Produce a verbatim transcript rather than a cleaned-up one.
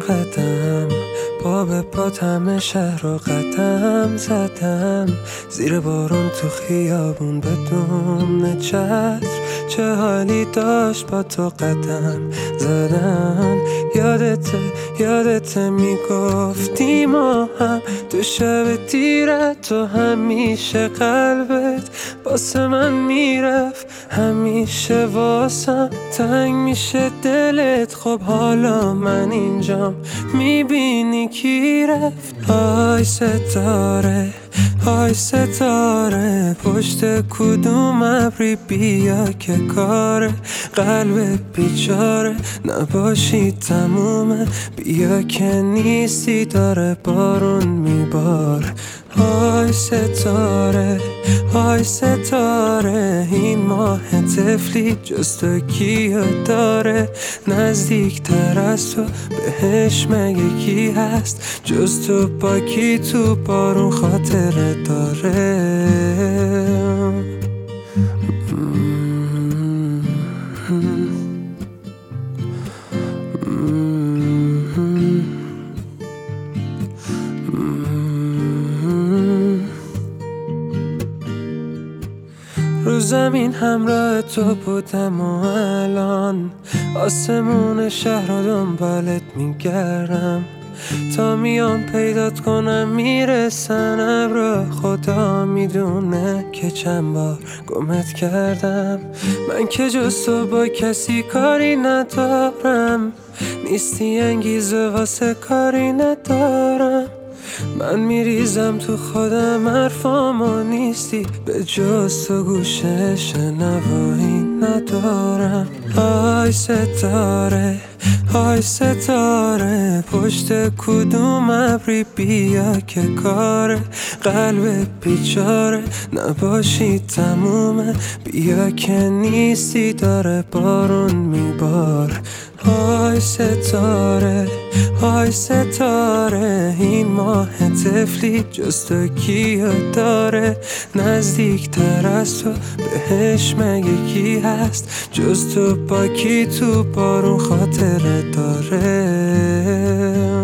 قدم، پا به پا همه شهر رو قدم زدم، زیر بارون تو خیابون بدون چتر، چه حالی داشت با تو قدم زدن. یادته یادته میگفتی ما هم تو شب تیرت، تو همیشه قلبت واسه من میرفت، همیشه واسم تنگ میشه دلت. خب حالا من اینجام میبینی کی رفت. آی ستاره آی ستاره، پشت کدوم ابری بیا که کاره، قلب بیچاره نباشی تمومه، بیا که نیستی داره بارون میبار. آی ستاره آی ستاره، این ماه طفلی جز تو کیو داره، نزدیک تر از تو بهش مگه کی هست، جز تو با کی تو بارون خاطره داره. رو زمین همراه تو بودم و الان آسمون شهر رو دنبالت میگردم، تا میام پیدات کنم میرسن ابرا، خدا میدونه که چند بار گمت کردم. من که جز تو با کسی کاری ندارم، نیستی انگیزه واسه کاری ندارم، من میریزم تو خودم حرفامو نیستی، به جز تو گوشه شنوایی ندارم. آی ستاره آی ستاره، پشت کدوم ابری بیا که کاره، قلب بیچاره نباشی تمومه، بیا که نیستی داره بارون میبار. آی ستاره آی ستاره، این ماه طفلی جز تو کیو داره، نزدیک تر از تو بهش مگه کی هست، جز تو با کی تو بارون خاطره داره.